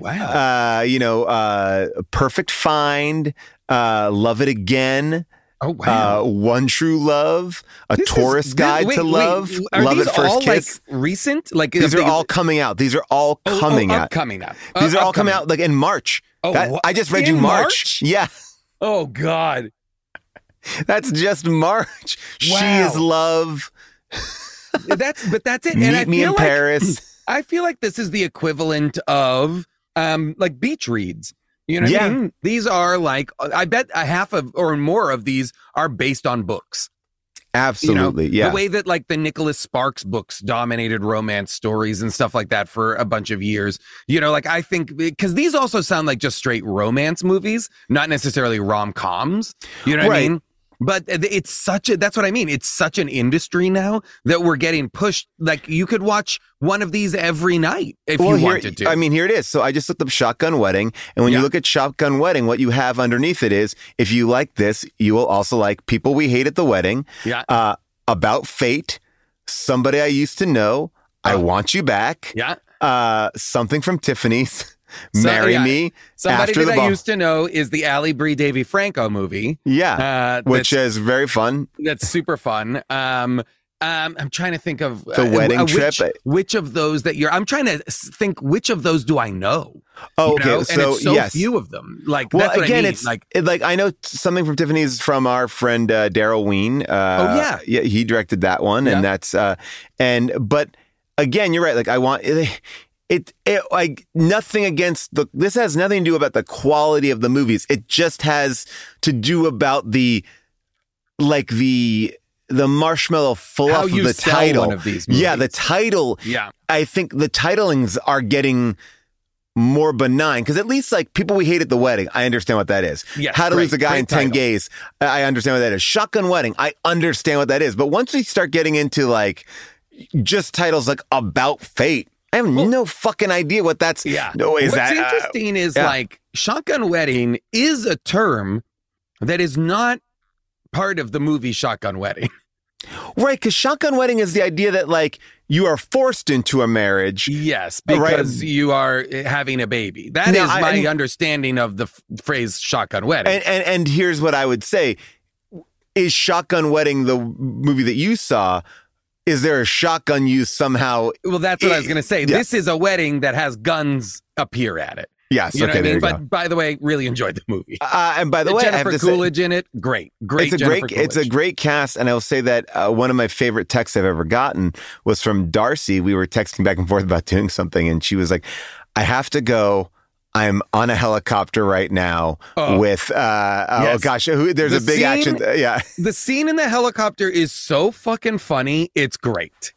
wow. Perfect Find, Love It Again. Oh, wow. One True Love, Tourist Guide to Love, Love at First Kiss. Like recent? Like these are all coming out. These are all coming out. Coming out. These are all coming out like in March. I just read you March. Yeah. Oh God. That's just March. Wow. She Is Love. That's it. Meet Me in Paris. I feel like this is the equivalent of like beach reads. You know what I mean? These are like, I bet a half of or more of these are based on books. Absolutely, yeah. The way that like the Nicholas Sparks books dominated romance stories and stuff like that for a bunch of years. Like I think because these also sound like just straight romance movies, not necessarily rom-coms. You know what I mean? But it's that's what I mean. It's such an industry now that we're getting pushed. Like you could watch one of these every night if you wanted to. I mean, here it is. So I just looked up Shotgun Wedding. And when you look at Shotgun Wedding, what you have underneath it is, if you like this, you will also like People We Hate at the Wedding. Yeah. About Fate. Somebody I Used to Know. I Want You Back. Yeah. Something from Tiffany's. Marry Me. Somebody After that the I used to know is the Allie Brie Davy Franco movie. Yeah. Which is very fun. That's super fun. I'm trying to think of The Wedding Trip. Which of those that I'm trying to think which of those do I know? Oh, okay. And it's so yes. few of them. Like, well, that's what again, I mean. it's like I know Something from Tiffany's from our friend Daryl Ween. Yeah, he directed that one, and that's but again, you're right. Like I want. It like nothing against this has nothing to do about the quality of the movies. It just has to do about the marshmallow fluff of the title. One of these movies. Yeah, the title. Yeah. I think the titlings are getting more benign because at least like People We Hate at the Wedding, I understand what that is. Yes, How to Lose a Guy in 10 title. Gays, I understand what that is. Shotgun Wedding, I understand what that is. But once we start getting into like just titles like About Fate, I have no fucking idea what that's. Yeah. No, What's interesting is like Shotgun Wedding is a term that is not part of the movie Shotgun Wedding. Right, because Shotgun Wedding is the idea that like you are forced into a marriage. Yes, because you are having a baby. That is my understanding of the phrase Shotgun Wedding. And here's what I would say. Is Shotgun Wedding the movie that you saw? Is there a shotgun used somehow? Well, that's what I was going to say. Yeah. This is a wedding that has guns appear at it. Yes. You know okay. what I mean? There But by the way, really enjoyed the movie. And by the way, Jennifer I have to Coolidge in it. Great. It's a great cast. And I will say that one of my favorite texts I've ever gotten was from Darcy. We were texting back and forth about doing something. And she was like, I have to go. I'm on a helicopter right now with, yes. oh gosh, there's a big action. Yeah. The scene in the helicopter is so fucking funny. It's great.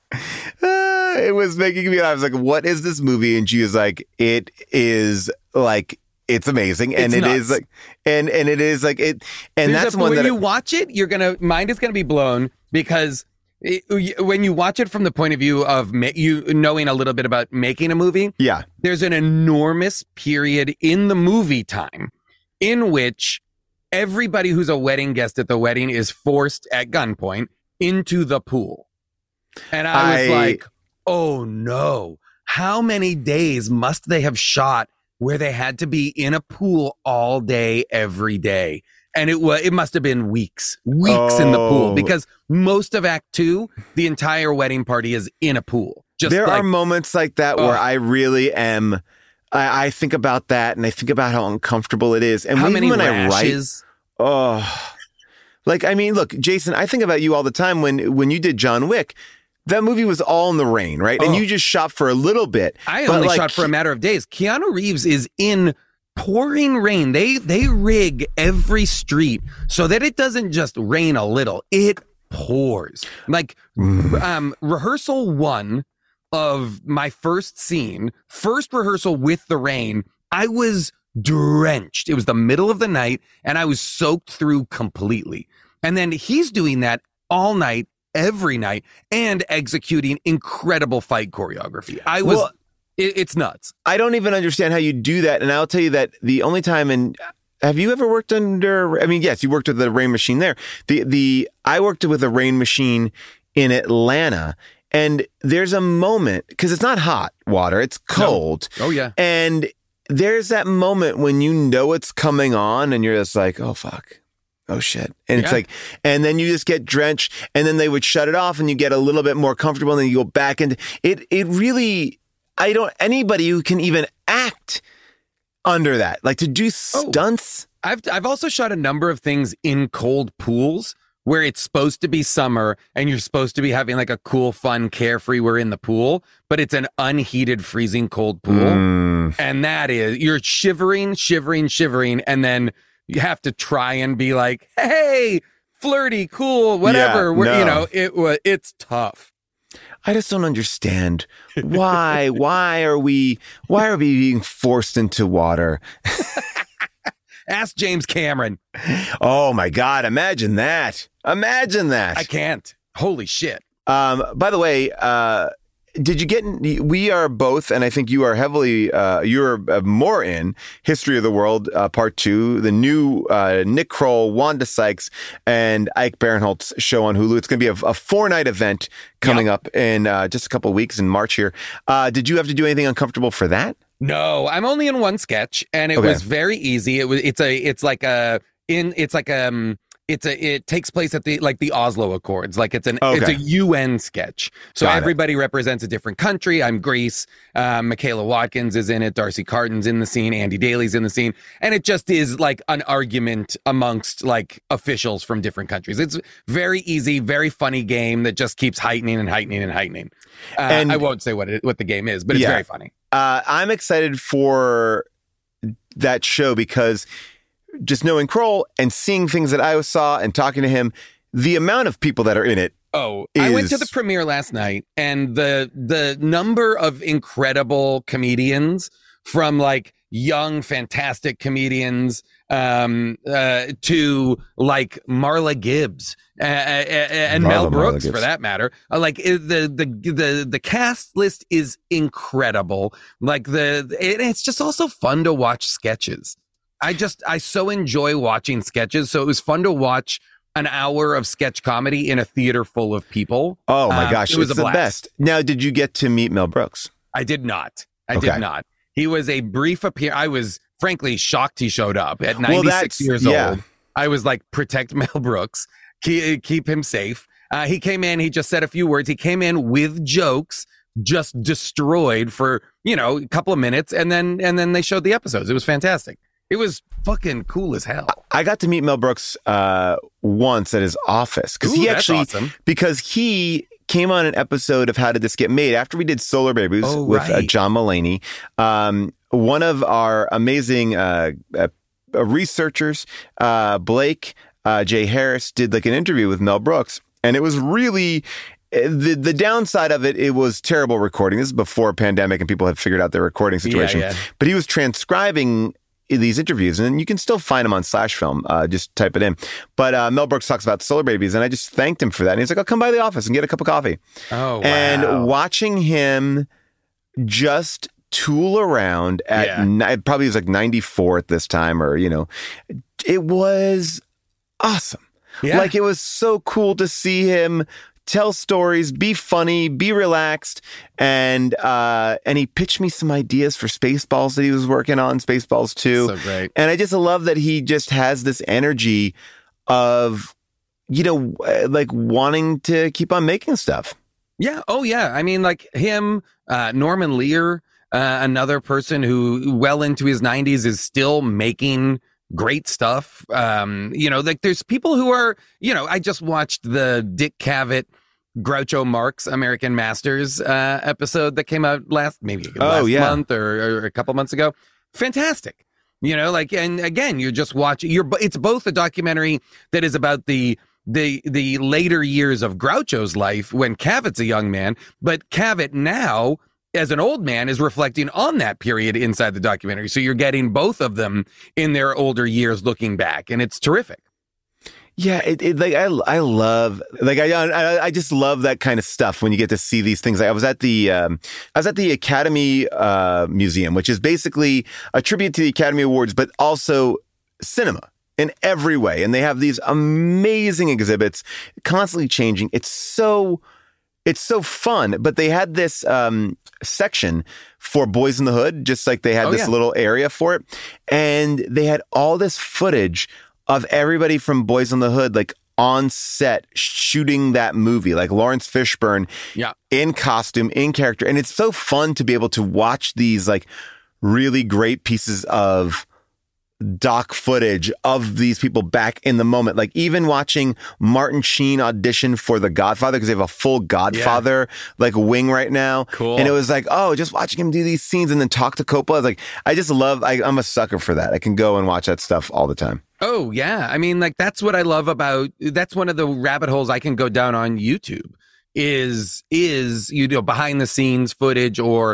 It was making me, I was like, what is this movie? And she was like, it is like, it's amazing. And It's it is nuts. like, and it is like it. And that's one when that you watch it, mind is going to be blown because when you watch it from the point of view of you knowing a little bit about making a movie, there's an enormous period in the movie time in which everybody who's a wedding guest at the wedding is forced at gunpoint into the pool. And I was like, oh no, how many days must they have shot where they had to be in a pool all day, every day? And it must have been weeks in the pool because most of Act 2, the entire wedding party is in a pool. There are moments like that where I really am. I think about that and I think about how uncomfortable it is. And how even many when rashes? I write, like, I mean, look, Jason, I think about you all the time when you did John Wick. That movie was all in the rain, right? And you just shot for a little bit. I only shot for a matter of days. Keanu Reeves is in pouring rain. They rig every street so that it doesn't just rain a little. It pours. Like rehearsal 1 of my first scene, first rehearsal with the rain, I was drenched. It was the middle of the night and I was soaked through completely. And then he's doing that all night, every night, and executing incredible fight choreography. It's nuts. I don't even understand how you do that. And I'll tell you that the only time have you ever worked under, I mean, yes, you worked with the rain machine there. I worked with a rain machine in Atlanta, and there's a moment, because it's not hot water, it's cold. No. Oh, yeah. And there's that moment when you know it's coming on and you're just like, oh, fuck. Oh, shit. And it's like, and then you just get drenched, and then they would shut it off and you get a little bit more comfortable, and then you go back into it. It really, anybody who can even act under that, like to do stunts. I've also shot a number of things in cold pools where it's supposed to be summer and you're supposed to be having like a cool, fun, carefree, we're in the pool, but it's an unheated, freezing cold pool. And that is, you're shivering, and then you have to try and be like, hey, flirty, cool, whatever. Yeah, It's tough. I just don't understand why. Why are we being forced into water? Ask James Cameron. Oh my God! Imagine that. I can't. Holy shit. By the way, did you get? We are both, and I think you are heavily. You're more in History of the World Part 2, the new Nick Kroll, Wanda Sykes, and Ike Barinholtz show on Hulu. It's going to be a 4-night event coming up in just a couple of weeks in March here. Did you have to do anything uncomfortable for that? No, I'm only in one sketch, and it was very easy. It takes place at the Oslo Accords. Like it's a UN sketch. So everybody represents a different country. I'm Greece. Michaela Watkins is in it. Darcy Carton's in the scene. Andy Daly's in the scene. And it just is like an argument amongst like officials from different countries. It's very easy, very funny game that just keeps heightening and heightening and heightening. And I won't say what the game is, but it's very funny. I'm excited for that show because just knowing Kroll and seeing things that I saw and talking to him, the amount of people that are in it. I went to the premiere last night, and the number of incredible comedians, from like young, fantastic comedians to like Marla Gibbs and Mel Brooks, for that matter. Like the cast list is incredible. Like it's just also fun to watch sketches. I so enjoy watching sketches. So it was fun to watch an hour of sketch comedy in a theater full of people. Oh my gosh, it was the best. Now, did you get to meet Mel Brooks? I did not. I did not. He was a brief appearance. I was frankly shocked he showed up at 96 years old. I was like, protect Mel Brooks, keep him safe. He came in, he just said a few words. He came in with jokes, just destroyed for, a couple of minutes. And then they showed the episodes. It was fantastic. It was fucking cool as hell. I got to meet Mel Brooks once at his office because he came on an episode of How Did This Get Made after we did Solar Babies with John Mulaney. One of our amazing researchers, Blake J. Harris, did like an interview with Mel Brooks, and it was really. The downside of it was terrible recording. This is before a pandemic and people had figured out their recording situation. Yeah. But he was transcribing these interviews, and you can still find them on /Film. Just type it in. But Mel Brooks talks about Solar Babies, and I just thanked him for that. And he's like, I'll come by the office and get a cup of coffee. Oh, wow. And watching him just tool around at probably was like 94 at this time, or, it was awesome. Yeah. Like, it was so cool to see him tell stories, be funny, be relaxed, and he pitched me some ideas for Spaceballs that he was working on, Spaceballs 2. So great. And I just love that he just has this energy of, like wanting to keep on making stuff. Yeah. Oh, yeah. I mean, like him, Norman Lear, another person who well into his 90s is still making great stuff. Like there's people who are, I just watched the Dick Cavett Groucho Marx American Masters episode that came out last month or a couple months ago. Fantastic. And again, you're just watching, it's both a documentary that is about the later years of Groucho's life when Cavett's a young man, but Cavett now, as an old man, is reflecting on that period inside the documentary. So you're getting both of them in their older years looking back, and it's terrific. Yeah, I love, like, I just love that kind of stuff when you get to see these things. Like, I was at the Academy Museum, which is basically a tribute to the Academy Awards, but also cinema in every way. And they have these amazing exhibits, constantly changing. It's so fun. But they had this section for Boys in the Hood, just like they had this little area for it. And they had all this footage of everybody from Boys in the Hood, like on set shooting that movie, like Lawrence Fishburne in costume, in character. And it's so fun to be able to watch these like really great pieces of doc footage of these people back in the moment. Like even watching Martin Sheen audition for The Godfather, because they have a full Godfather like wing right now. Cool. And it was like, oh, just watching him do these scenes and then talk to Coppola. I was like, I just love, I'm a sucker for that. I can go and watch that stuff all the time. Oh, yeah. I mean, like, that's what I love about, that's one of the rabbit holes I can go down on YouTube is, behind the scenes footage or,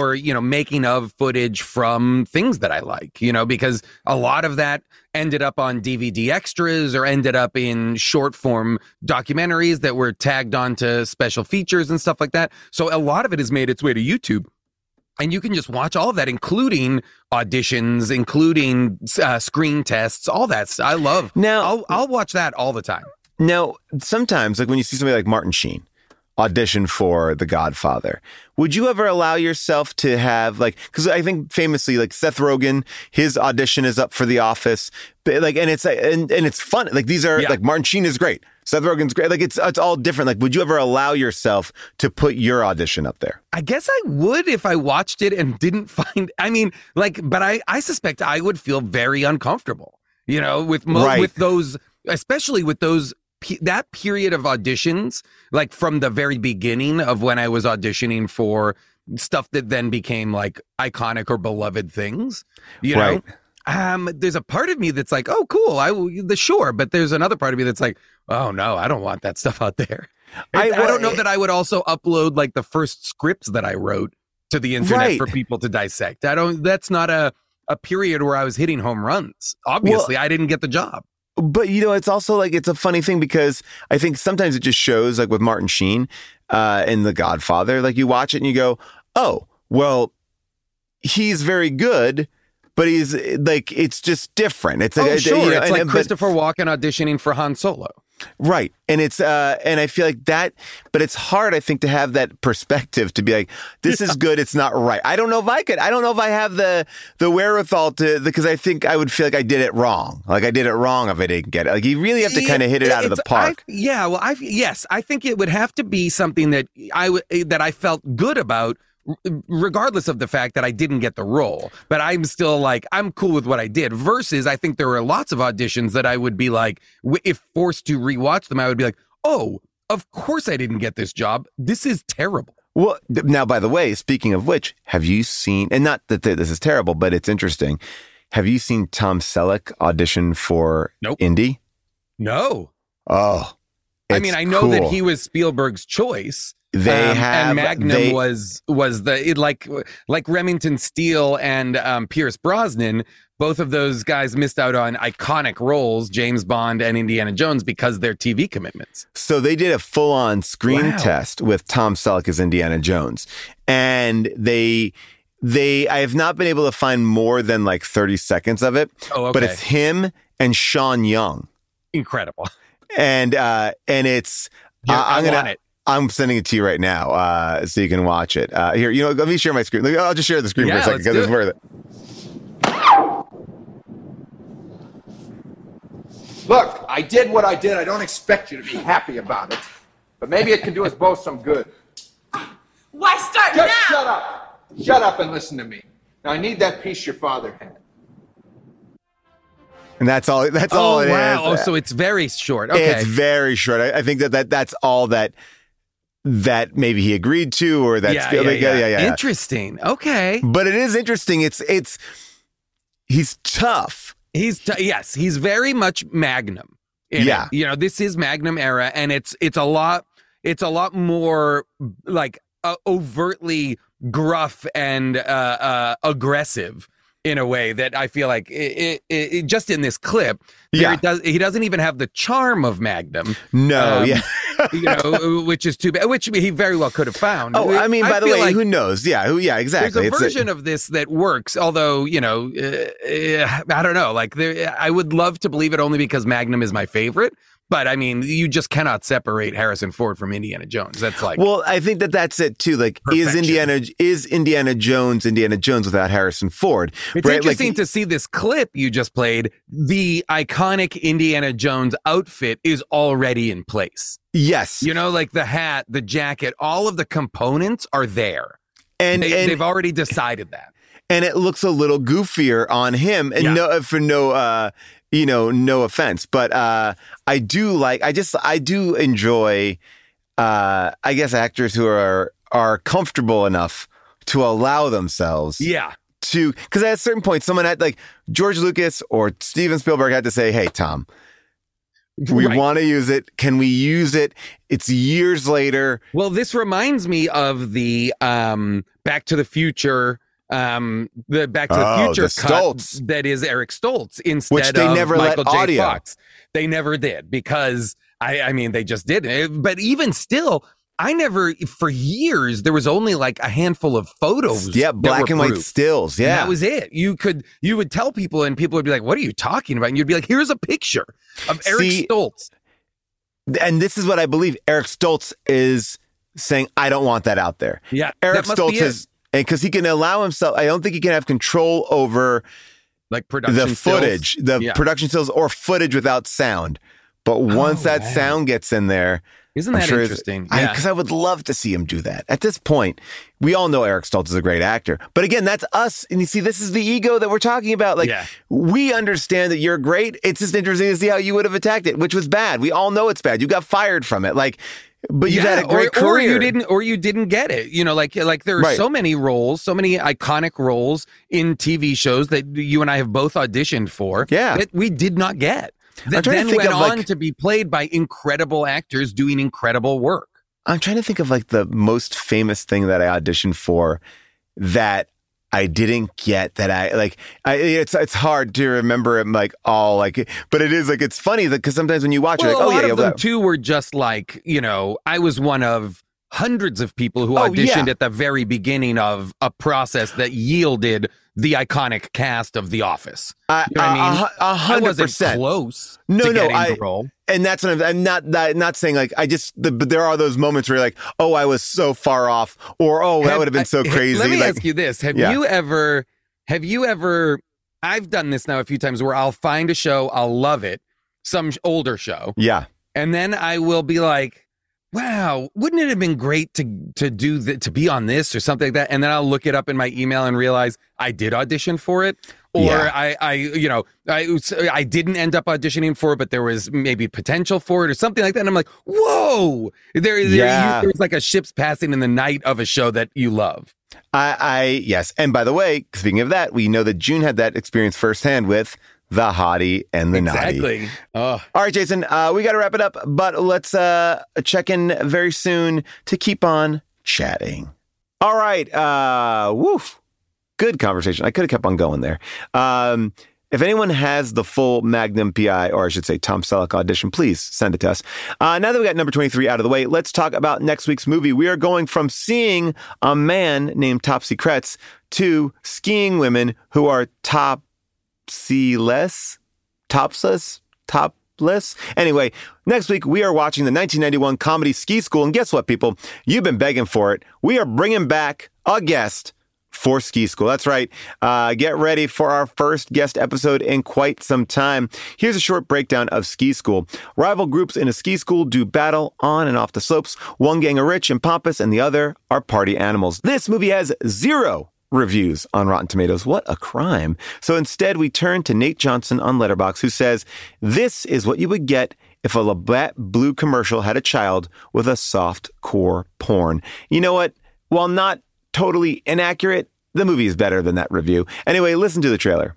making of footage from things that I like, because a lot of that ended up on DVD extras or ended up in short form documentaries that were tagged onto special features and stuff like that. So a lot of it has made its way to YouTube. And you can just watch all of that, including auditions, including screen tests, all that stuff. I love. Now, I'll watch that all the time. Now, sometimes, like when you see somebody like Martin Sheen audition for The Godfather, would you ever allow yourself to have because I think famously, like Seth Rogen, his audition is up for The Office, and it's fun. Like these are like Martin Sheen is great. Seth Rogen's great. Like it's all different. Like, would you ever allow yourself to put your audition up there? I guess I would if I watched it and didn't find. I mean, but I suspect I would feel very uncomfortable. With those, especially with those that period of auditions, like from the very beginning of when I was auditioning for stuff that then became like iconic or beloved things. Know. There's a part of me that's like, oh, cool. Sure. But there's another part of me that's like, oh, no, I don't want that stuff out there. I don't know that I would also upload like the first scripts that I wrote to the internet for people to dissect. That's not a period where I was hitting home runs. Obviously, I didn't get the job. But, it's also like it's a funny thing because I think sometimes it just shows like with Martin Sheen in The Godfather, like you watch it and you go, oh, well, he's very good. But he's like, it's just different. It's like, it's like Christopher Walken auditioning for Han Solo. Right. And it's, and I feel like that, but it's hard, I think, to have that perspective to be like, this is good. It's not right. I don't know if I could. I don't know if I have the wherewithal because I think I would feel like I did it wrong. Like I did it wrong if I didn't get it. Like you really have to kind of hit it out of the park. I think it would have to be something that I felt good about, regardless of the fact that I didn't get the role, but I'm still like, I'm cool with what I did versus I think there were lots of auditions that I would be like, if forced to rewatch them, I would be like, oh, of course I didn't get this job. This is terrible. Well, now, by the way, speaking of which, have you seen, and not that this is terrible, but it's interesting. Have you seen Tom Selleck audition for Indy? No. Oh, I mean, I know that he was Spielberg's choice. And Magnum was like Remington Steele and Pierce Brosnan. Both of those guys missed out on iconic roles, James Bond and Indiana Jones, because their TV commitments. So they did a full-on screen test with Tom Selleck as Indiana Jones, and I have not been able to find more than like 30 seconds of it. Oh, okay. But it's him and Sean Young. Incredible. And it's I'm sending it to you right now, so you can watch it. Here, let me share my screen. I'll just share the screen for a second because it's worth it. Look, I did what I did. I don't expect you to be happy about it, but maybe it can do us both some good. Why start now? Just shut up. Shut up and listen to me. Now I need that piece your father had. And that's all. That's all it is. Oh, so it's very short. Okay, it's very short. I think that's all that maybe he agreed to, or that's interesting. Okay, but it is interesting. He's tough. Yes, he's very much Magnum. This is Magnum era, and it's a lot more like overtly gruff and aggressive in a way that I feel like it just in this clip, he doesn't even have the charm of Magnum. No, which is too bad, which he very well could have found. Oh, I mean, by the way, who knows? Yeah, exactly. There's a version of this that works, although, I don't know. Like, I would love to believe it only because Magnum is my favorite. But I mean, you just cannot separate Harrison Ford from Indiana Jones. That's like, well, I think that's it too. Like, perfection. is Indiana Jones without Harrison Ford? It's interesting to see this clip you just played. The iconic Indiana Jones outfit is already in place. Yes, like the hat, the jacket, all of the components are there, and they've already decided that. and it looks a little goofier on him. And no offense, but I do enjoy, I guess, actors who are comfortable enough to allow themselves. Yeah. Because at a certain point, someone had, like George Lucas or Steven Spielberg had to say, hey, Tom, we want to use it. Can we use it? It's years later. Well, this reminds me of the Back to the Future, the Back to the Future cut that is Eric Stoltz instead which they of never Michael let J. audio. Fox. They never did because I mean they just didn't. But even still, I never, for years, there was only like a handful of photos. Yeah, black and white stills. Yeah. And that was it. You would tell people and people would be like, what are you talking about? And you'd be like, here's a picture of Eric Stoltz. And this is what I believe. Eric Stoltz is saying, I don't want that out there. Yeah. Eric Stoltz is, because he can allow himself, I don't think he can have control over like production the footage, production stills or footage without sound. But once that sound gets in there, isn't that interesting? Because I would love to see him do that. At this point, we all know Eric Stoltz is a great actor. But again, that's us. And you see, this is the ego that we're talking about. Like, we understand that you're great. It's just interesting to see how you would have attacked it, which was bad. We all know it's bad. You got fired from it. Like, but you've had a great career. Or you didn't get it. You know, like there are so many roles, so many iconic roles in TV shows that you and I have both auditioned for that we did not get. That then went on to be played by incredible actors doing incredible work. I'm trying to think of like the most famous thing that I auditioned for that I didn't get, that it's hard to remember it like all like, but it is like, it's funny because sometimes when you watch it, like, a lot of them too were just like, you know, I was one of hundreds of people who auditioned at the very beginning of a process that yielded the iconic cast of The Office. You know what I mean? 100%. I wasn't close to getting the role. And that's what I'm not saying like, but there are those moments where you're like, oh, I was so far off, or, oh, that would have been so crazy. Let me ask you this. Have you ever, I've done this now a few times where I'll find a show, I'll love it, some older show. Yeah. And then I will be like, wow, wouldn't it have been great to be on this or something like that? And then I'll look it up in my email and realize I did audition for it, or I didn't end up auditioning for it, but there was maybe potential for it or something like that. And I'm like, whoa, there's like a ship's passing in the night of a show that you love. Yes. And by the way, speaking of that, we know that June had that experience firsthand with The Hottie and the Naughty. Exactly. All right, Jason, we got to wrap it up, but let's check in very soon to keep on chatting. All right. Woof. Good conversation. I could have kept on going there. If anyone has the full Magnum PI, or I should say Tom Selleck audition, please send it to us. Now that we got number 23 out of the way, let's talk about next week's movie. We are going from seeing a man named Topsy Kretz to skiing women who are topless. Anyway, next week we are watching the 1991 comedy Ski School. And guess what, people? You've been begging for it. We are bringing back a guest for Ski School. That's right. Get ready for our first guest episode in quite some time. Here's a short breakdown of Ski School. Rival groups in a ski school do battle on and off the slopes. One gang are rich and pompous, and the other are party animals. This movie has 0 reviews on Rotten Tomatoes. What a crime. So instead, we turn to Nate Johnson on Letterboxd, who says, this is what you would get if a Labatt Blue commercial had a child with a soft core porn. You know what? While not totally inaccurate, the movie is better than that review. Anyway, listen to the trailer.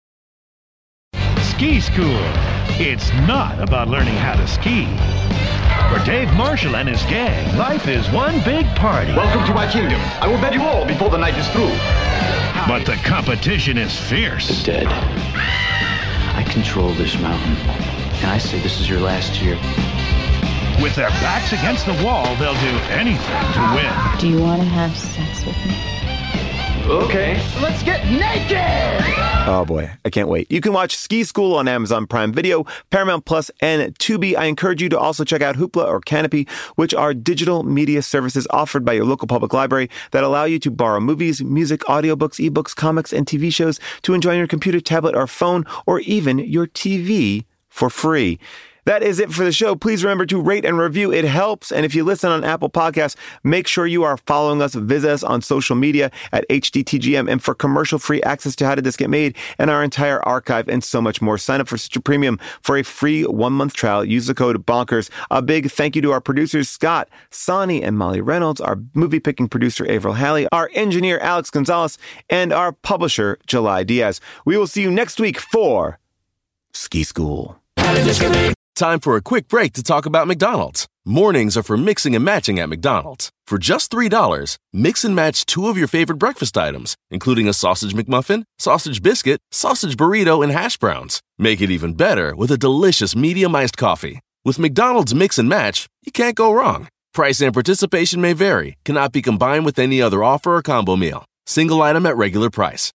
Ski School. It's not about learning how to ski. For Dave Marshall and his gang, life is one big party. Welcome to my kingdom. I will bed you all before the night is through. But the competition is fierce. The dead. I control this mountain, and I say this is your last year. With their backs against the wall, they'll do anything to win. Do you want to have sex with me? Okay, let's get naked! Oh boy, I can't wait. You can watch Ski School on Amazon Prime Video, Paramount Plus, and Tubi. I encourage you to also check out Hoopla or Canopy, which are digital media services offered by your local public library that allow you to borrow movies, music, audiobooks, ebooks, comics, and TV shows to enjoy on your computer, tablet, or phone, or even your TV for free. That is it for the show. Please remember to rate and review. It helps. And if you listen on Apple Podcasts, make sure you are following us. Visit us on social media at HDTGM. And for commercial-free access to How Did This Get Made and our entire archive and so much more, sign up for Stitcher Premium for a free 1-month trial. Use the code BONKERS. A big thank you to our producers, Scott, Sonny, and Molly Reynolds, our movie-picking producer, Avril Halley, our engineer, Alex Gonzalez, and our publisher, July Diaz. We will see you next week for Ski School. Time for a quick break to talk about McDonald's. Mornings are for mixing and matching at McDonald's. For just $3, mix and match 2 of your favorite breakfast items, including a sausage McMuffin, sausage biscuit, sausage burrito, and hash browns. Make it even better with a delicious medium iced coffee. With McDonald's Mix and Match, you can't go wrong. Price and participation may vary, cannot be combined with any other offer or combo meal. Single item at regular price.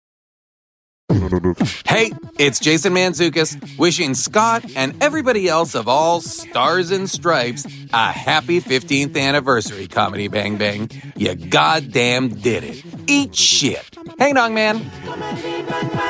Hey, it's Jason Mantzoukas wishing Scott and everybody else of all stars and stripes a happy 15th anniversary, Comedy Bang Bang. You goddamn did it. Eat shit. Hey, Nong Man.